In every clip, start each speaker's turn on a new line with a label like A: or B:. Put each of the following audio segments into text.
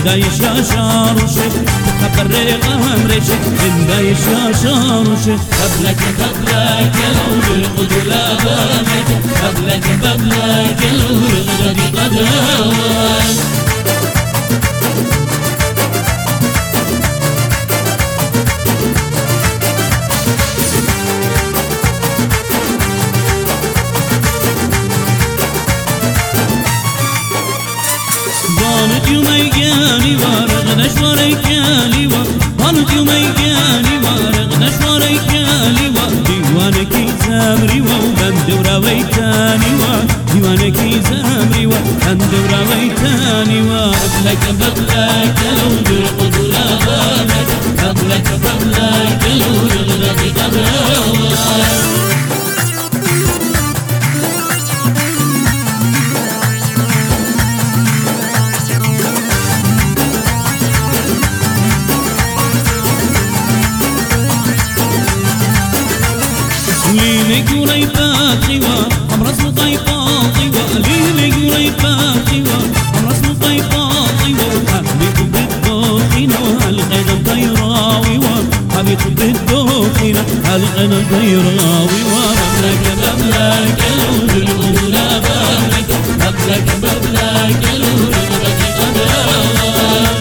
A: دايش يا شاروشي خبر غمرشي من دايش يا شاروشي
B: قبلك لو يرقد لا بابك قبلك لو يرقد قدرك
A: ضانت يوميقاني وارغنش وريكالي ضانت يوميقاني وارغنش وريكالي ديوانكي زامري وبند وراويتاني ديوانكي زامري وبند وراويتاني
B: قبلك لو يرقد لا بابك قبلك لو يرقد قدرك
A: ليلك وريباتي وامرس مطيباتي ليلك وريباتي وامرس مطيباتي وحبيت بالدوخينة والغنم طيراوي وحبيت بالدوخينة والغنم طيراوي
B: قبلك لو يرقد لا بابك قبلك لو يرقد قدرك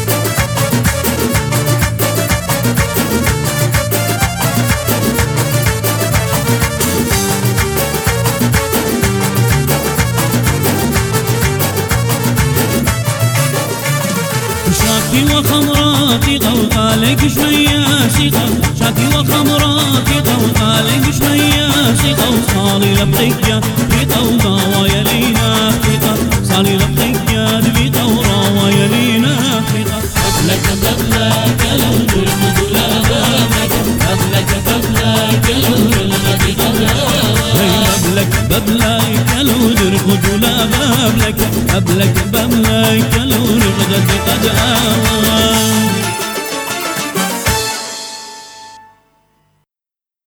A: شاكي وخمراتي غوغالك شمياسي شاكي وخمراتي غوغالك شمياسي صالي لبقيا في طوضا ويلينا صالي لبقيا في طورا ويلينا
B: قبلك لو يرقد لا بابك قبلك لو يرقد قدرك
A: قبلك لو يرقد لا بابلك قبلك لو يرقد قدرك